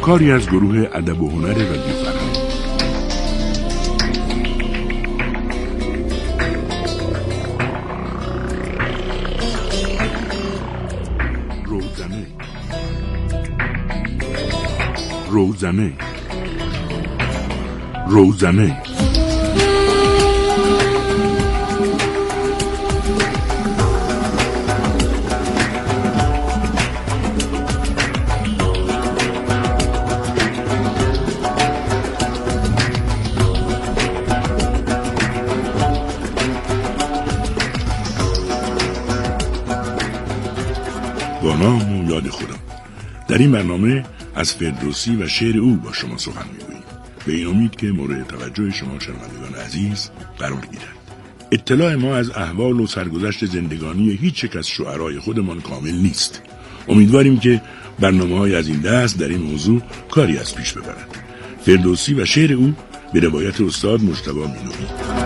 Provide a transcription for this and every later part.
کاری از گروه ادب و هنر رادیو فرهنگ. روزنه با نام و یاد خدا. در این برنامه از فردوسی و شعر او با شما سخن می‌گوییم، به این امید که مورد توجه شما شنوندگان عزیز قرار گیرد. اطلاع ما از احوال و سرگذشت زندگانی هیچ یک از شعرای خودمان کامل نیست. امیدواریم که برنامه‌های از این دست در این موضوع کاری از پیش ببرد. فردوسی و شعر او به روایت استاد مجتبی مینوی.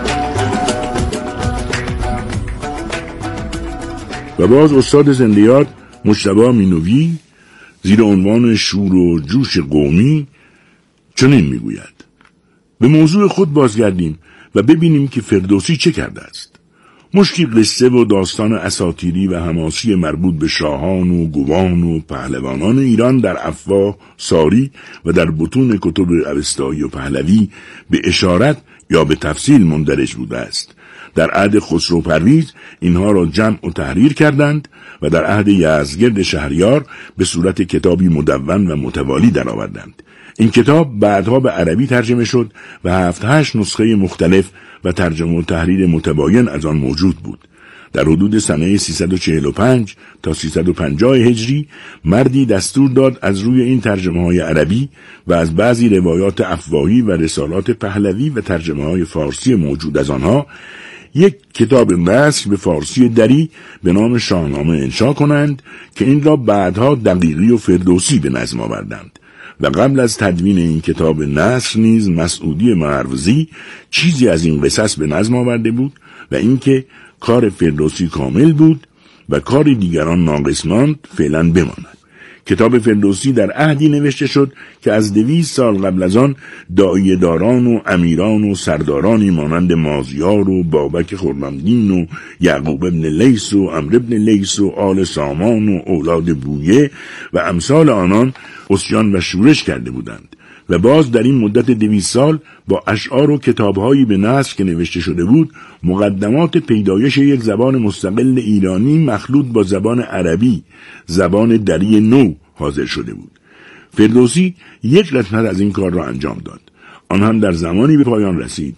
و باز استاد زنده یاد مجتبی مینوی زیر عنوان شور و جوش قومی چنین میگوید: به موضوع خود بازگردیم و ببینیم که فردوسی چه کرده است. مشکی قصه و داستان اساطیری و حماسی مربوط به شاهان و گوان و پهلوانان ایران در افواه، ساری و در بطون کتب اوستایی و پهلوی به اشارت یا به تفصیل مندرج بوده است. در عهد خسرو پرویز اینها را جمع و تحریر کردند و در عهد یزدگرد شهریار به صورت کتابی مدون و متوالی درآوردند. این کتاب بعدها به عربی ترجمه شد و 7-8 نسخه مختلف و ترجمه و تحریر متباین از آن موجود بود. در حدود سنه 345 تا 350 هجری مردی دستور داد از روی این ترجمه‌های عربی و از بعضی روایات افواهی و رسالات پهلوی و ترجمه‌های فارسی موجود از آنها یک کتاب نثر به فارسی دری به نام شاهنامه انشا کنند که این را بعدها دقیقی و فردوسی به نظم آوردند. و قبل از تدوین این کتاب نثر نیز مسعودی مروزی چیزی از این قصص به نظم آورده بود و اینکه کار فردوسی کامل بود و کار دیگران ناقص ماند فعلا بماند. کتاب فردوسی در عهدی نوشته شد که از 200 سال قبل از آن داعیه داران و امیران و سردارانی مانند مازیار و بابک خرمدین و یعقوب ابن لیث و عمرو ابن لیث و آل سامان و اولاد بویه و امثال آنان عصیان و شورش کرده بودند و باز در این مدت 200 سال با اشعار و کتابهایی به نثر که نوشته شده بود مقدمات پیدایش یک زبان مستقل ایرانی مخلوط با زبان عربی، زبان دری نو حاضر شده بود. فردوسی یک قسمت از این کار را انجام داد. آن هم در زمانی به پایان رسید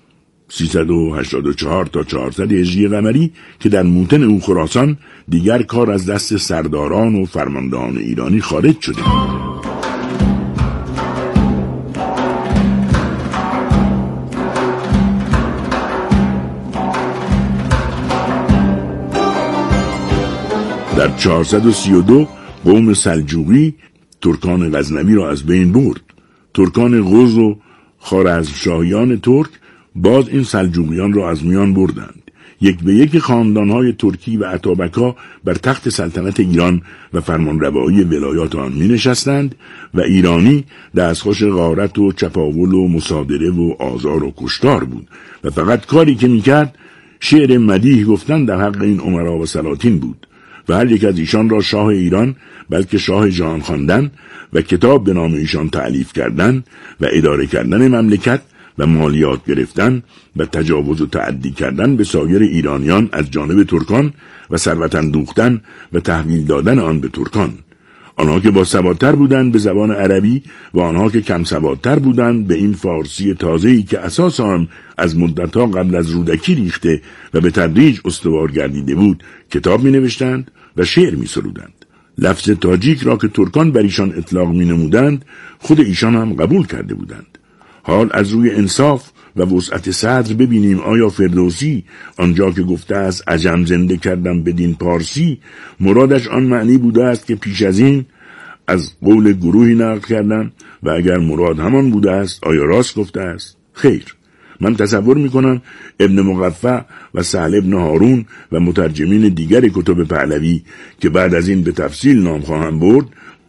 384 تا 400 هجری قمری که در موطن او خراسان دیگر کار از دست سرداران و فرماندهان ایرانی خارج شده بود. در 432 قوم سلجوقی ترکان غزنوی را از بین برد. ترکان غز و خوارزمشاهیان ترک باز این سلجوقیان را از میان بردند. یک به یک خاندانهای ترکی و اتابکا بر تخت سلطنت ایران و فرمانروایی ولایات آن می نشستند و ایرانی دستخوش غارت و چپاول و مصادره و آزار و کشتار بود و فقط کاری که می کرد شعر مدیح گفتن در حق این امرا و سلاطین بود و هر یک از ایشان را شاه ایران بلکه شاه جهان خواندن و کتاب به نام ایشان تألیف کردن و اداره کردن مملکت و مالیات گرفتن و تجاوز و تعدی کردن به سایر ایرانیان از جانب ترکان و ثروت اندوختن و تحویل دادن آن به ترکان. آنها که با سوادتر بودند به زبان عربی و آنها که کم سوادتر بودند به این فارسی تازه‌ای که اساس آن از مدت‌ها قبل از رودکی ریخته و به تدریج استوار گردیده بود کتاب می نوشتند و شعر می سرودند. لفظ تاجیک را که ترکان بر ایشان اطلاق می نمودند خود ایشان هم قبول کرده بودند. حال از روی انصاف و وسعت صدر ببینیم آیا فردوسی آنجا که گفته است عجم زنده کردم بدین پارسی مرادش آن معنی بوده است که پیش از این از قول گروهی نقل کردم و اگر مراد همان بوده است آیا راست گفته است؟ خیر، من تصور میکنم ابن مقفع و سهل ابن هارون و مترجمین دیگر کتب پهلوی که بعد از این به تفصیل نام خواهم برد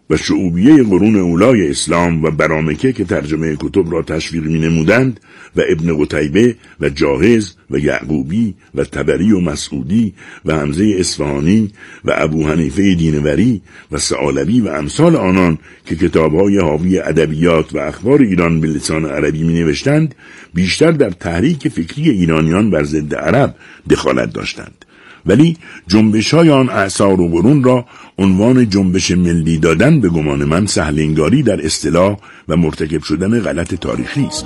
و شعوبیه قرون اولای اسلام و برامکه که ترجمه کتب را تشویق می نمودند و ابن قتیبه و جاهز و یعقوبی و طبری و مسعودی و حمزه اصفهانی و ابو حنیفه دینوری و ثعالبی و امثال آنان که کتاب‌های حاوی ادبیات و اخبار ایران به لسان عربی می نوشتند بیشتر در تحریک فکری ایرانیان بر ضد عرب دخالت داشتند، ولی جنبش‌های آن اعصار و قرون را عنوان جنبش ملی دادن به گمان من سهل‌انگاری در اصطلاح و مرتکب شدن غلط تاریخی است.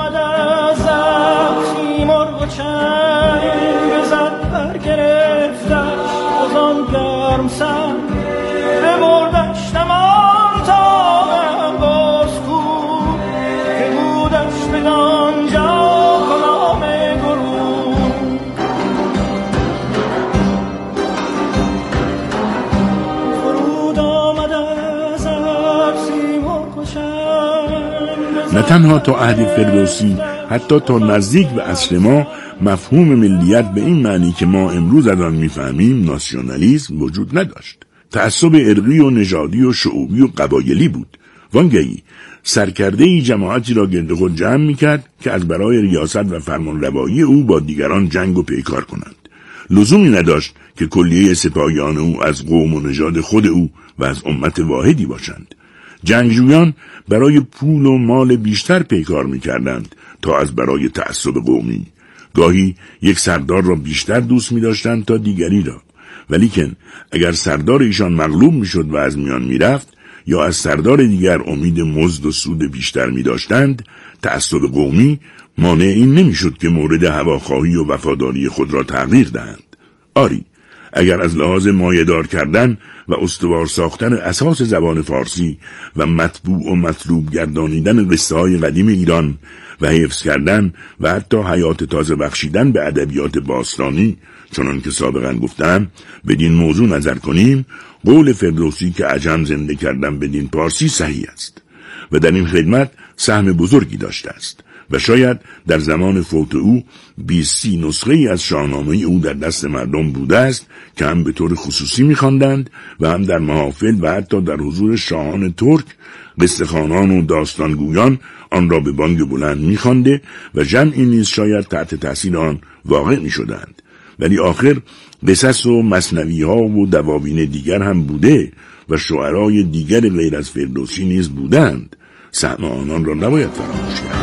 نه تنها تا عهد فردوسی، حتی تا نزدیک به عصر ما مفهوم ملیت به این معنی که ما امروز از آن میفهمیم ناسیونالیسم وجود نداشت. تعصب عرقی و نژادی و شعوبی و قبایلی بود. وانگهی سرکرده‌ای جماعتی را گرد خود جمع میکرد که از برای ریاست و فرمانروایی او با دیگران جنگ و پیکار کنند. لزومی نداشت که کلیه سپاهیان او از قوم و نژاد خود او و از امت واحدی باشند. جنگجویان برای پول و مال بیشتر پیکار می‌کردند تا از برای تعصب قومی. گاهی یک سردار را بیشتر دوست می‌داشتند تا دیگری را، ولیکن اگر سردار ایشان مغلوب می‌شد و از میان می‌رفت یا از سردار دیگر امید مزد و سود بیشتر می‌داشتند، تعصب قومی مانع این نمی‌شد که مورد هواخواهی و وفاداری خود را تغییر دهند. آری، اگر از لحاظ مایه‌دار کردن و استوار ساختن اساس زبان فارسی و مطبوع و مطلوب گردانیدن قصه‌های قدیم ایران و حفظ کردن و حتی حیات تازه بخشیدن به ادبیات باستانی، چنان که سابقا گفتم، بدین موضوع نظر کنیم، قول فردوسی که عجم زنده کردن بدین پارسی صحیح است و در این خدمت سهم بزرگی داشته است و شاید در زمان فوت او 20 نسخه از شاهنامه او در دست مردم بوده است که هم به طور خصوصی می‌خواندند و هم در محافل و حتی در حضور شاهان ترک قصه‌خوانان و داستانگویان آن را به بانگ بلند می‌خوانده و جمعی نیز شاید تحت تاثیر آن واقع می‌شدند. ولی آخر قصص و مثنوی‌ها و دواوین دیگر هم بوده و شعرای دیگر غیر از فردوسی نیز بودند. سهم آنان را نباید فراموش کرد.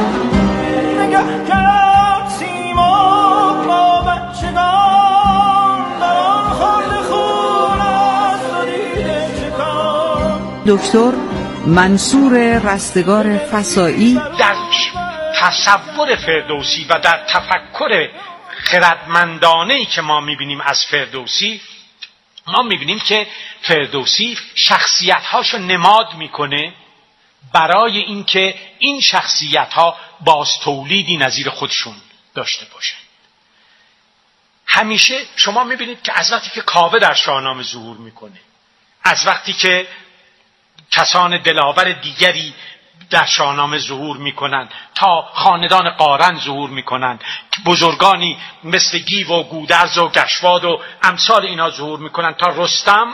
دکتر منصور رستگار فسایی در تصور فردوسی و در تفکر خردمندانه‌ای که ما می‌بینیم از فردوسی، ما می‌بینیم که فردوسی شخصیت‌هاشو نماد می‌کنه برای اینکه این شخصیت‌ها باز تولیدی نظیر خودشون داشته باشن. همیشه شما می‌بینید که از وقتی که کاوه در شاهنامه ظهور می‌کنه، از وقتی که کسان دلاور دیگری در شاهنامه ظهور میکنند، تا خاندان قارن ظهور میکنند، بزرگانی مثل گیو و گودرز و گشواد و امثال اینا ظهور میکنند، تا رستم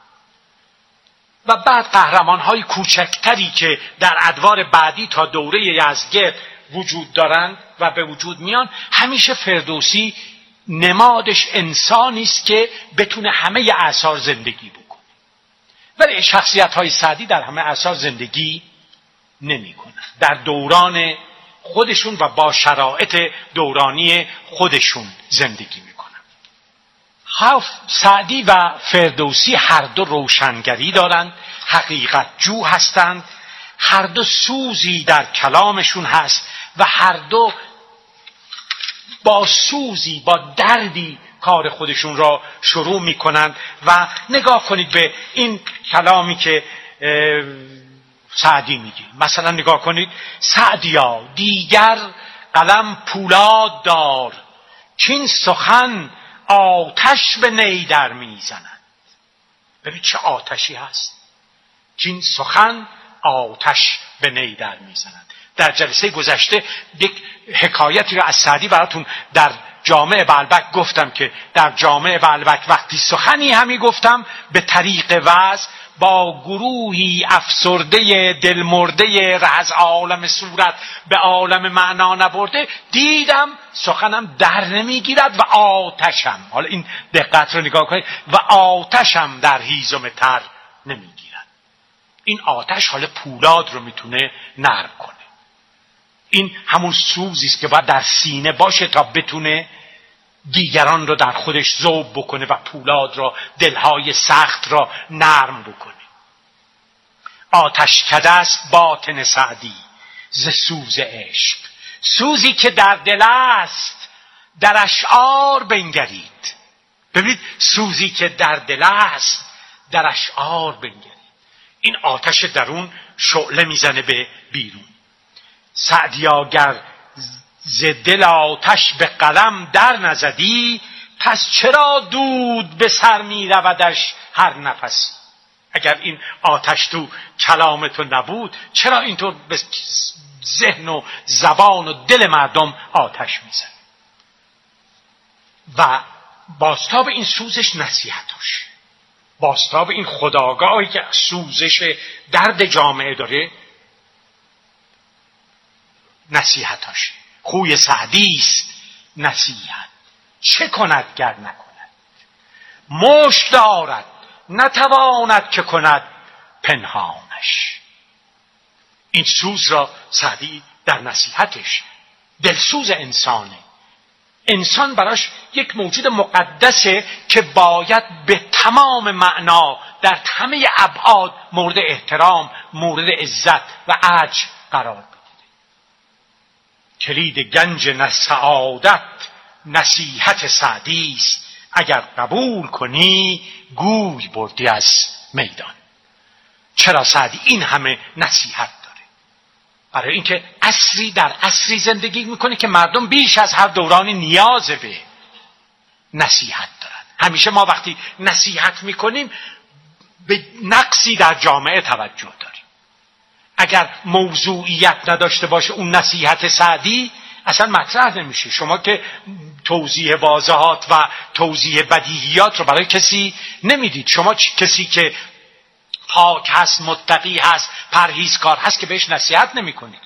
و بعد قهرمانهای کوچکتری که در ادوار بعدی تا دوره یزدگرد وجود دارند و به وجود میان. همیشه فردوسی نمادش انسانی است که بتونه همه اعصار زندگی بکنه، ولی شخصیت‌های سعدی در همه اعصار زندگی نمی‌کنند، در دوران خودشون و با شرایط دورانی خودشون زندگی می‌کنند. سعدی و فردوسی هر دو روشنگری دارند، حقیقت جو هستند، هر دو سوزی در کلامشون هست و هر دو با سوزی، با دردی کار خودشون را شروع میکنند. و نگاه کنید به این کلامی که سعدی میگه، مثلا نگاه کنید: سعدیا دیگر قلم پولاد دار، چین سخن آتش به نی در میزند. ببین چه آتشی هست، چین سخن آتش به نی در میزند. در جلسه گذشته یک حکایتی را از سعدی براتون در جامع بعلبک گفتم که در جامع بعلبک وقتی سخنی همی گفتم به طریق وعظ با گروهی افسرده دلمرده از عالم صورت به عالم معنا نبرده، دیدم سخنم در نمیگیرد و آتشم، حالا این دقت رو نگاه کنید، و آتشم در هیزم تر نمیگیرد. این آتش حالا پولاد رو میتونه نرم کنه. این همون سوزی است که باید در سینه باشه تا بتونه دیگران رو در خودش ذوب بکنه و پولاد را، دلهای سخت را نرم بکنه. آتش کده است باطن سعدی ز سوز عشق، سوزی که در دل است در اشعار بنگرید. ببینید، سوزی که در دل است در اشعار بنگرید. این آتش درون شعله میزنه به بیرون. سعدیا گر ز دل آتش به قلم در نزدی، پس چرا دود به سر می رودش هر نفسی؟ اگر این آتش تو کلام تو نبود، چرا اینطور به ذهن و زبان و دل مردم آتش میزنه؟ و بازتاب این سوزش نصیحتش، بازتاب این خودآگاهی که سوزش درد جامعه داره نصیحتش. خوی سعدی است نصیحت، چه کند گر نکند؟ مشت دارد نتواند که کند پنهانش. این سوز را سعدی در نصیحتش، دلسوز انسانه. انسان براش یک موجود مقدسه که باید به تمام معنا در همه ابعاد مورد احترام، مورد عزت و عجز قرار بگیره. کلید گنج سعادت نصیحت سعدی است، اگر قبول کنی گوی بردی از میدان. چرا سعدی این همه نصیحت داره؟ برای اینکه عصری در عصری زندگی میکنه که مردم بیش از هر دورانی نیاز به نصیحت دارن. همیشه ما وقتی نصیحت میکنیم به نقصی در جامعه توجه داریم. اگر موضوعیت نداشته باشه اون نصیحت سعدی اصلا مطرح نمیشه. شما که توضیح واضحات و توضیح بدیهیات رو برای کسی نمیدید. شما کسی که پاک هست، متقی هست، پرهیزکار هست که بهش نصیحت نمی کنید.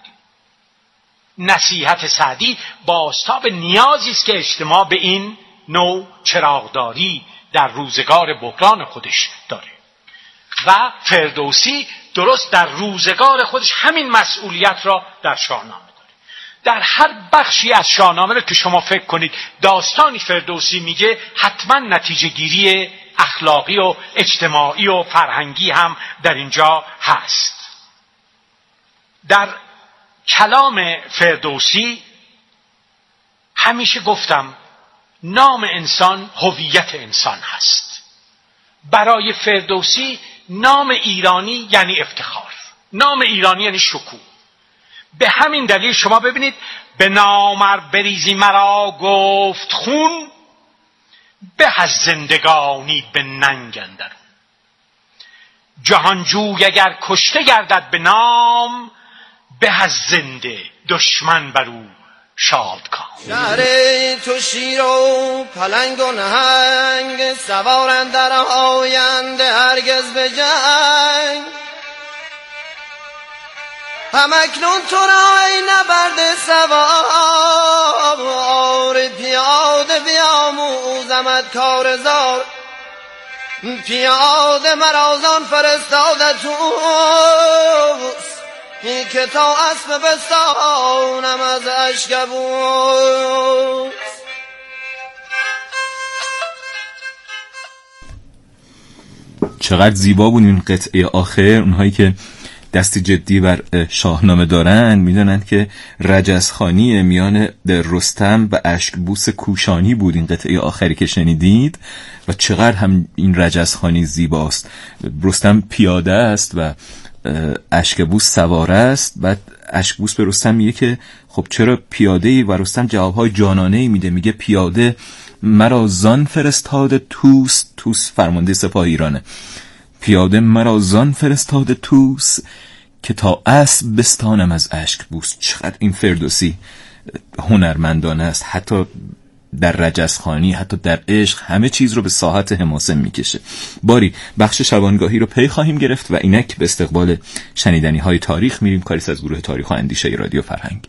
نصیحت سعدی بازتاب نیازی است که اجتماع به این نوع چراغداری در روزگار بحران خودش داره. و فردوسی درست در روزگار خودش همین مسئولیت را در شاهنامه داره. در هر بخشی از شاهنامه رو که شما فکر کنید داستانی فردوسی میگه، حتما نتیجه گیری اخلاقی و اجتماعی و فرهنگی هم در اینجا هست. در کلام فردوسی همیشه گفتم نام انسان هویت انسان هست. برای فردوسی نام ایرانی یعنی افتخار، نام ایرانی یعنی شکوه. به همین دلیل شما ببینید به نام ار بریزی مرا گفت خون، به از زندگانی به ننگ اندرون. جهانجوی اگر کشته گردد به نام، به از زنده دشمن بر او شادکام. شهر تو شیر و پلنگ و نهنگ، سوارند در آینده هرگز به جنگ. همکنون تو را ای نبرد سوار، پیاده بیاموزمت کار زار. پیاده مرازان فرستاده توست، این که تا اسب بستانم از اشکبوس. چقدر زیبا بود این قطعه آخر. اونهایی که دستی جدی بر شاهنامه دارن میدونن که رجزخوانی میان رستم و اشکبوس کوشانی بود این قطعه آخری که شنیدید و چقدر هم این رجزخوانی زیباست. رستم پیاده است و اشکبوس سواره است. بعد اشکبوس به رستم میگه که خب چرا پیاده‌ای؟ و رستم جوابهای جانانه‌ای میده، میگه پیاده مرا زان فرستاده توس. توس فرمانده سپاه ایرانه. پیاده مرا زان فرستاده توس، که تا اسب بستانم از اشکبوس. چقدر این فردوسی هنرمندانه است. حتی در رجزخانی، حتی در عشق، همه چیز رو به ساحت حماسه میکشه. باری بخش شبانگاهی رو پی خواهیم گرفت و اینک به استقبال شنیدنی های تاریخ میریم. کاریست از گروه تاریخ و اندیشه رادیو فرهنگ.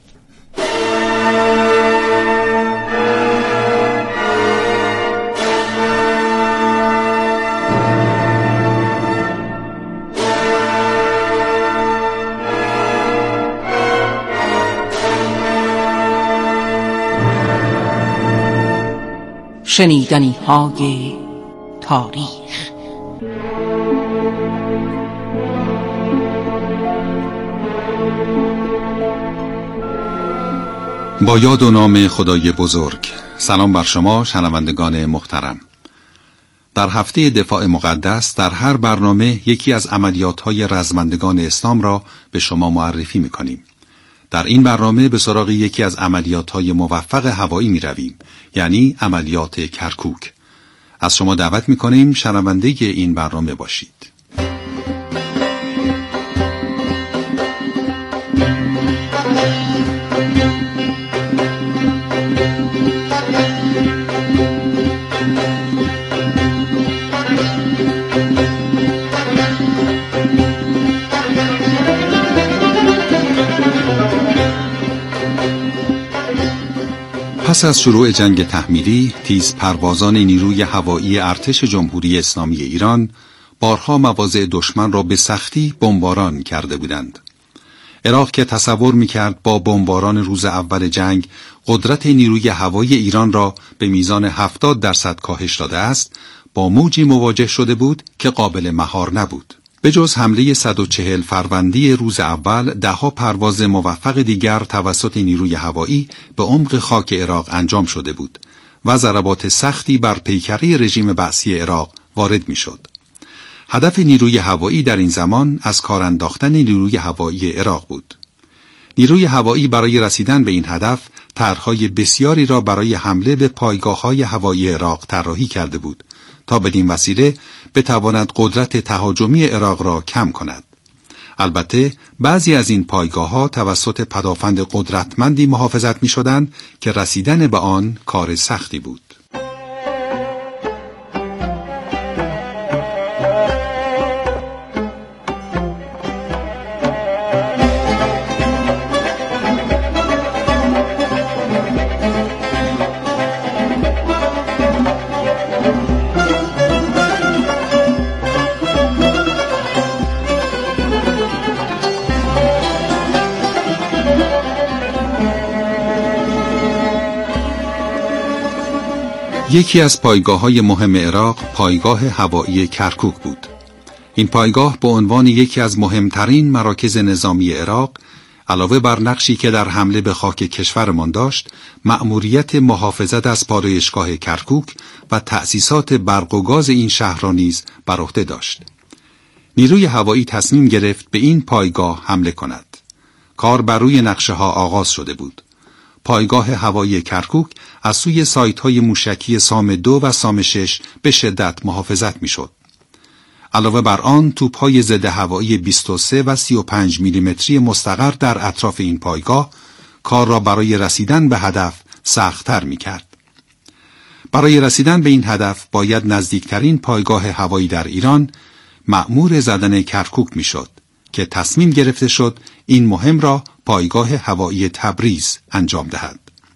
شنیدنی های تاریخ. با یاد و نام خدای بزرگ. سلام بر شما شنوندگان محترم. در هفته دفاع مقدس در هر برنامه یکی از عملیات‌های رزمندگان اسلام را به شما معرفی می‌کنیم. در این برنامه به سراغ یکی از عملیات‌های موفق هوایی می‌رویم، یعنی عملیات کرکوک. از شما دعوت می‌کنیم شنونده این برنامه باشید. پس از شروع جنگ تحمیلی، تیز پروازان نیروی هوایی ارتش جمهوری اسلامی ایران بارها مواضع دشمن را به سختی بمباران کرده بودند. عراق که تصور می‌کرد با بمباران روز اول جنگ قدرت نیروی هوایی ایران را به میزان 70% کاهش داده است، با موجی مواجه شده بود که قابل مهار نبود. به جز حمله 140 فروردین روز اول، ده‌ها پرواز موفق دیگر توسط نیروی هوایی به عمق خاک عراق انجام شده بود و ضربات سختی بر پیکره رژیم بعثی عراق وارد می‌شد. هدف نیروی هوایی در این زمان از کار انداختن نیروی هوایی عراق بود. نیروی هوایی برای رسیدن به این هدف طرح‌های بسیاری را برای حمله به پایگاه‌های هوایی عراق طراحی کرده بود تا بدین وسیله بتواند قدرت تهاجمی عراق را کم کند. البته بعضی از این پایگاه‌ها توسط پدافند قدرتمندی محافظت می‌شدند که رسیدن به آن کار سختی بود. یکی از پایگاه‌های مهم عراق پایگاه هوایی کرکوک بود. این پایگاه به عنوان یکی از مهمترین مراکز نظامی عراق، علاوه بر نقشی که در حمله به خاک کشورمان داشت، مأموریت محافظت از پالایشگاه کرکوک و تأسیسات برق و گاز این شهر را نیز بر عهده داشت. نیروی هوایی تصمیم گرفت به این پایگاه حمله کند. کار بر روی نقشه‌ها آغاز شده بود. پایگاه هوایی کرکوک از سوی سایت‌های موشکی سام 2 و سام 6 به شدت محافظت می‌شد. علاوه بر آن، توپ‌های ضد هوایی 23 و 35 میلیمتری مستقر در اطراف این پایگاه کار را برای رسیدن به هدف سخت‌تر می‌کرد. برای رسیدن به این هدف باید نزدیکترین پایگاه هوایی در ایران مأمور زدن کرکوک می‌شد که تصمیم گرفته شد این مهم را پایگاه هوایی تبریز انجام دهد.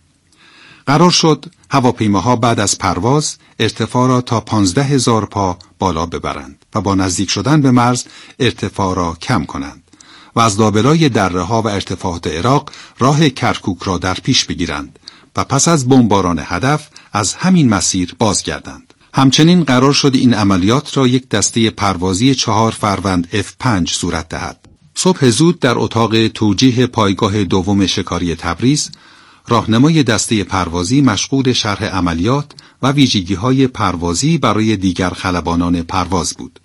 قرار شد هواپیماها بعد از پرواز ارتفاع را تا 15,000 پا بالا ببرند و با نزدیک شدن به مرز ارتفاع را کم کنند و از لابلای دره‌ها و ارتفاعات عراق راه کرکوک را در پیش بگیرند و پس از بمباران هدف از همین مسیر بازگردند. همچنین قرار شد این عملیات را یک دسته پروازی 4 فروند F5 صورت دهد. صبح زود در اتاق توجیه پایگاه دوم شکاری تبریز، راهنمای دسته پروازی مشغول شرح عملیات و ویژگی‌های پروازی برای دیگر خلبانان پرواز بود.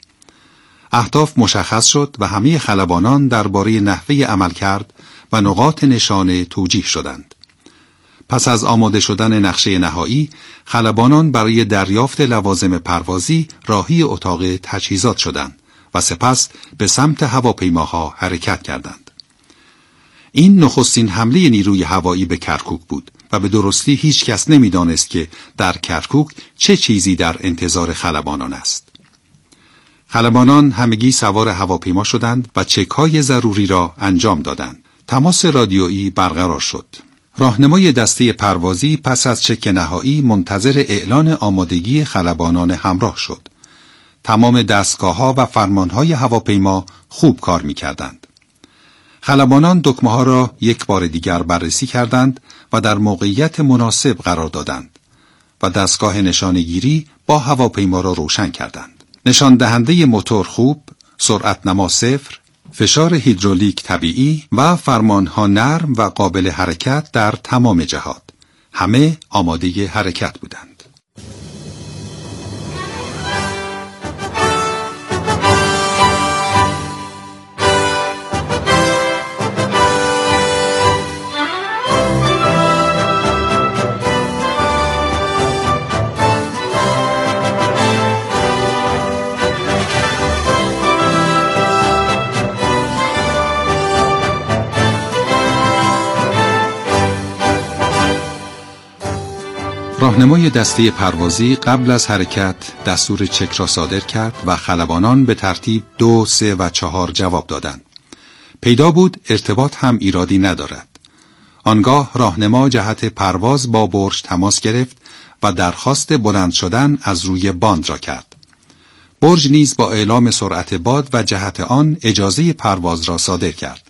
اهداف مشخص شد و همه خلبانان درباره نحوه عملکرد و نقاط نشانه توجیه شدند. پس از آماده شدن نقشه نهایی، خلبانان برای دریافت لوازم پروازی راهی اتاق تجهیزات شدند و سپس به سمت هواپیماها حرکت کردند. این نخستین حمله نیروی هوایی به کرکوک بود و به درستی هیچ کس نمی‌دانست که در کرکوک چه چیزی در انتظار خلبانان است. خلبانان همگی سوار هواپیما شدند و چک‌های ضروری را انجام دادند. تماس رادیویی برقرار شد. راهنمای دسته پروازی پس از چک نهایی منتظر اعلان آمادگی خلبانان همراه شد. تمام دستگاه‌ها و فرمان‌های هواپیما خوب کار می‌کردند. خلبانان دکمه‌ها را یک بار دیگر بررسی کردند و در موقعیت مناسب قرار دادند و دستگاه نشانه‌گیری با هواپیما را روشن کردند. نشان دهنده موتور خوب، سرعت نما 0، فشار هیدرولیک طبیعی و فرمانها نرم و قابل حرکت در تمام جهات. همه آماده حرکت بودند. راهنمای دسته پروازی قبل از حرکت دستور چک را صادر کرد و خلبانان به ترتیب 2، 3 و 4 جواب دادند. پیدا بود ارتباط هم ایرادی ندارد. آنگاه راهنما جهت پرواز با برج تماس گرفت و درخواست بلند شدن از روی باند را کرد. برج نیز با اعلام سرعت باد و جهت آن اجازه پرواز را صادر کرد.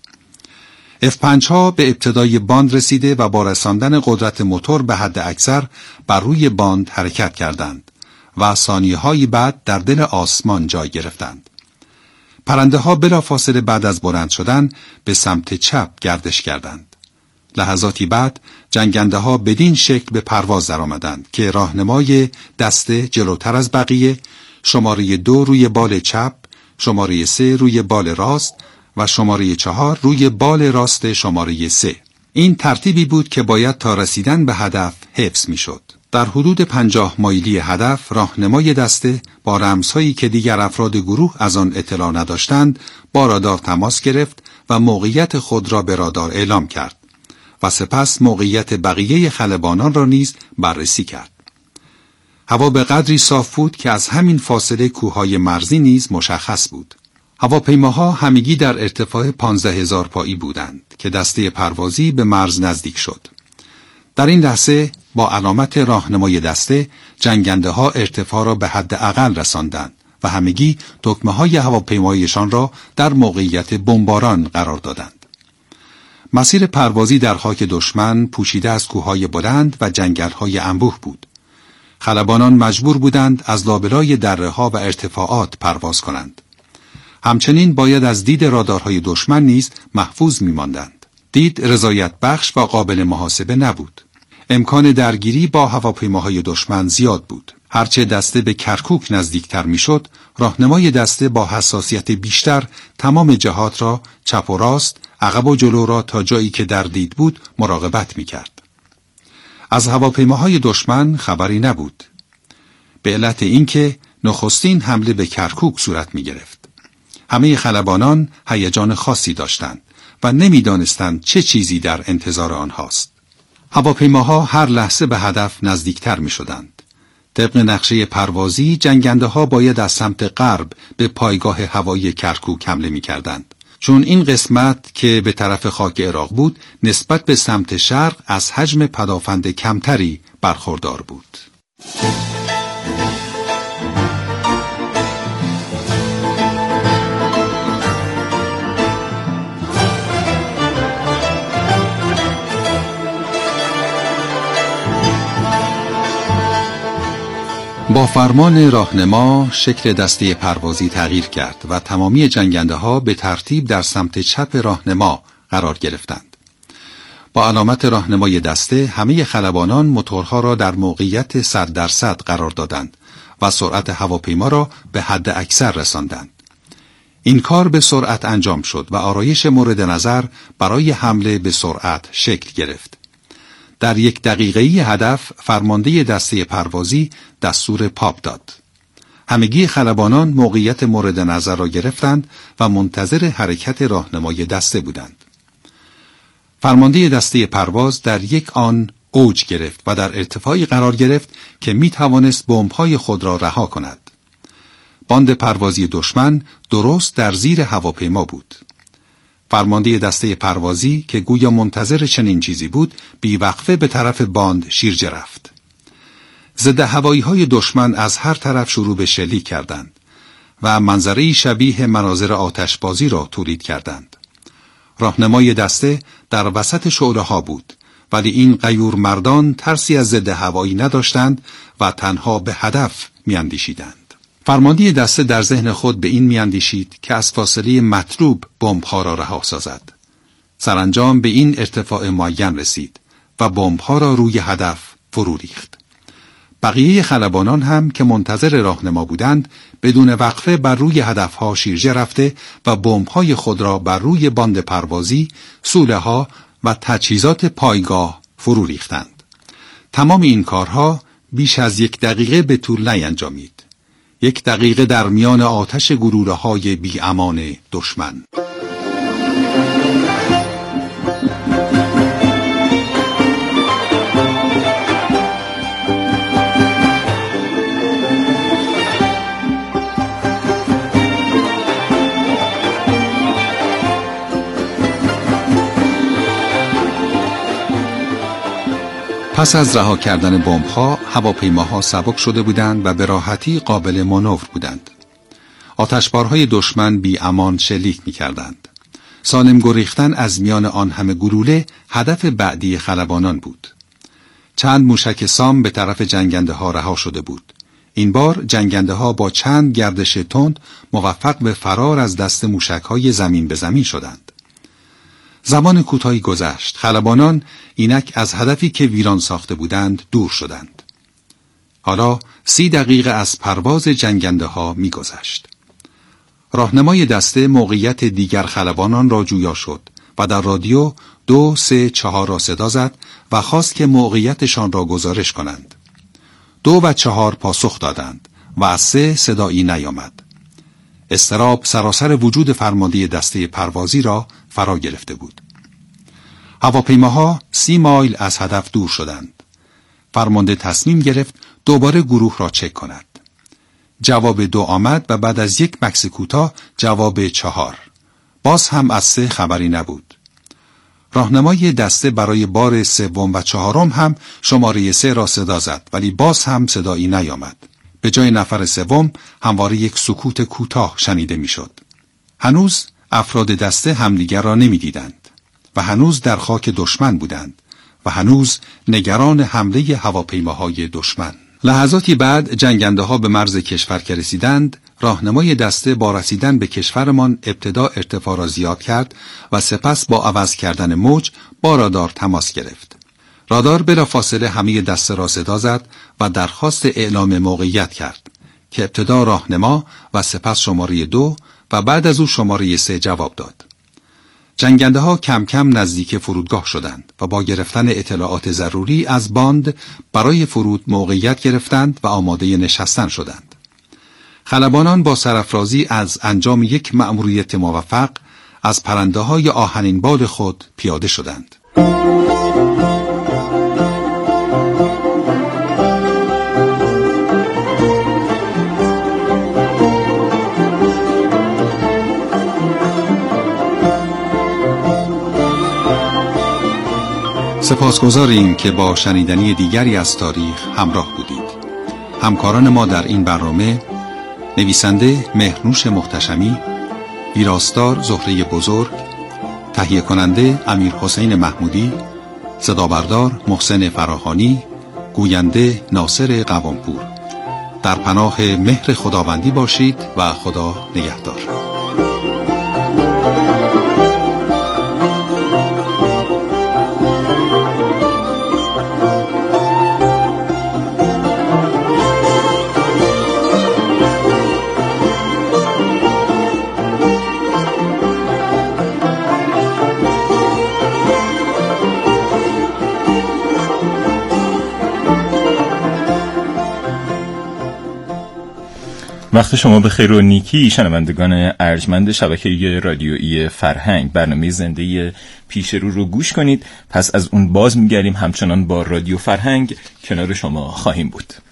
F5 ها به ابتدای باند رسیده و با رساندن قدرت موتور به حد اکثر بر روی باند حرکت کردند و ثانیه‌های بعد در دل آسمان جای گرفتند. پرنده ها بلافاصله بعد از بلند شدن به سمت چپ گردش کردند. لحظاتی بعد جنگنده ها بدین شکل به پرواز درآمدند که راهنمای دسته جلوتر از بقیه شماره 2 روی بال چپ، شماره 3 روی بال راست و شماره 4 روی بال راست شماره 3. این ترتیبی بود که باید تا رسیدن به هدف حفظ می شد. در حدود 50 مایلی هدف راهنمای دسته با رمزهایی که دیگر افراد گروه از آن اطلاع نداشتند با رادار تماس گرفت و موقعیت خود را به رادار اعلام کرد و سپس موقعیت بقیه خلبانان را نیز بررسی کرد. هوا به قدری صاف بود که از همین فاصله کوههای مرزی نیز مشخص بود. هواپیماها همگی در ارتفاع 15,000 پایی بودند که دسته پروازی به مرز نزدیک شد. در این لحظه با علامت راهنمای دسته جنگنده ها ارتفاع را به حد اقل رساندند و همگی دکمه‌های هواپیمایشان را در موقعیت بمباران قرار دادند. مسیر پروازی در خاک دشمن پوشیده از کوههای بلند و جنگل‌های انبوه بود. خلبانان مجبور بودند از لابلای دره‌ها و ارتفاعات پرواز کنند. همچنین باید از دید رادارهای دشمن نیز محفوظ می‌ماندند. دید رضایت بخش و قابل محاسبه نبود. امکان درگیری با هواپیماهای دشمن زیاد بود. هرچه دسته به کرکوک نزدیکتر میشد، راهنمای دسته با حساسیت بیشتر تمام جهات را چپ و راست، عقب و جلو را تا جایی که در دید بود مراقبت می‌کرد. از هواپیماهای دشمن خبری نبود. به علت اینکه نخستین حمله به کرکوک صورت می‌گرفت. همه خلبانان هیجان خاصی داشتند و نمی‌دانستند چه چیزی در انتظار آنهاست. هواپیماها هر لحظه به هدف نزدیکتر می‌شدند. طبق نقشه پروازی جنگنده‌ها باید از سمت غرب به پایگاه هوایی کرکوک حمله می‌کردند. چون این قسمت که به طرف خاک عراق بود نسبت به سمت شرق از حجم پدافند کمتری برخوردار بود. با فرمان راهنما شکل دسته پروازی تغییر کرد و تمامی جنگنده ها به ترتیب در سمت چپ راهنما قرار گرفتند. با علامت راهنمای دسته همه خلبانان موتورها را در موقعیت 100% قرار دادند و سرعت هواپیما را به حد اکثر رساندند. این کار به سرعت انجام شد و آرایش مورد نظر برای حمله به سرعت شکل گرفت. در 1 دقیقه‌ای هدف فرمانده دسته پروازی دستور پاپ داد. همگی خلبانان موقعیت مورد نظر را گرفتند و منتظر حرکت راهنمای دسته بودند. فرمانده دسته پرواز در یک آن اوج گرفت و در ارتفاعی قرار گرفت که می توانست بمب‌های خود را رها کند. باند پروازی دشمن درست در زیر هواپیما بود. فرمانده دسته پروازی که گویا منتظر چنین چیزی بود، بیوقفه به طرف باند شیرجه رفت. ضد هوایی‌های دشمن از هر طرف شروع به شلیک کردند و منظری شبیه مناظر آتشبازی را تولید کردند. راهنمای دسته در وسط شعله‌ها بود، ولی این غیور مردان ترسی از ضد هوایی نداشتند و تنها به هدف میاندیشیدند. فرمانده دسته در ذهن خود به این میاندیشید که از فاصله مطلوب بمب‌ها را رها سازد. سرانجام به این ارتفاع معین رسید و بمب‌ها را روی هدف فرو ریخت. بقیه خلبانان هم که منتظر راهنما بودند بدون وقفه بر روی هدفها شیرجه رفته و بمب‌های خود را بر روی باند پروازی، سوله‌ها و تجهیزات پایگاه فرو ریختند. تمام این کارها بیش از 1 دقیقه به طول نینجامید. 1 دقیقه در میان آتش گلوله‌های بی‌امان دشمن. پس از رها کردن بمب‌ها، هواپیماها سبک شده بودند و به راحتی قابل مانور بودند. آتشبارهای دشمن بی امان شلیک می‌کردند. سالم گریختن از میان آن همه گلوله هدف بعدی خلبانان بود. چند موشک سام به طرف جنگنده‌ها رها شده بود. این بار جنگنده‌ها با چند گردش تند موفق به فرار از دست موشک‌های زمین به زمین شدند. زمان کوتاهی گذشت. خلبانان اینک از هدفی که ویران ساخته بودند دور شدند. حالا 30 دقیقه از پرواز جنگنده‌ها می‌گذشت. راهنمای دسته موقعیت دیگر خلبانان را جویا شد و در رادیو 2، 3، 4 را صدا زد و خواست که موقعیتشان را گزارش کنند. 2 و 4 پاسخ دادند و از 3 صدایی نیامد. اضطراب سراسر وجود فرمانده دسته پروازی را فرا گرفته بود. هواپیماها 30 مایل از هدف دور شدند. فرمانده تصمیم گرفت دوباره گروه را چک کند. جواب 2 آمد و بعد از 1 مکث کوتاه جواب 4. باز هم از 3 خبری نبود. راهنمای دسته برای بار 3 و 4 هم شماره 3 را صدا زد، ولی باز هم صدایی نیامد. به جای نفر 3 همواره 1 سکوت کوتاه شنیده میشد. هنوز افراد دسته همدیگر را نمیدیدند و هنوز در خاک دشمن بودند و هنوز نگران حمله هواپیماهای دشمن. لحظاتی بعد جنگنده‌ها به مرز کشور که رسیدند، راهنمای دسته با رسیدن به کشورمان ابتدا ارتفاع را زیاد کرد و سپس با عوض کردن موج با رادار تماس گرفت. رادار بلافاصله همه دسته را صدا زد و درخواست اعلام موقعیت کرد که ابتدا راهنما و سپس شماره 2 و بعد از او شماره 3 جواب داد. جنگنده‌ها کم کم نزدیک فرودگاه شدند و با گرفتن اطلاعات ضروری از باند برای فرود موقعیت گرفتند و آماده نشستن شدند. خلبانان با سرافرازی از انجام 1 مأموریت موفق از پرنده‌های آهنین بال خود پیاده شدند. سپاسگزاریم که با شنیدنی دیگری از تاریخ همراه بودید. همکاران ما در این برنامه: نویسنده مهرنوش محتشمی، ویراستار زهره بزرگ، تهیه کننده امیر حسین محمودی، صدابردار محسن فراهانی، گوینده ناصر قوامپور. در پناه مهر خداوندی باشید و خدا نگهدار. وقت شما بخیر و نیکی شنوندگان ارجمند شبکه رادیویی فرهنگ. برنامه زنده پیش رو گوش کنید. پس از اون باز میگردیم، همچنان با رادیو فرهنگ کنار شما خواهیم بود.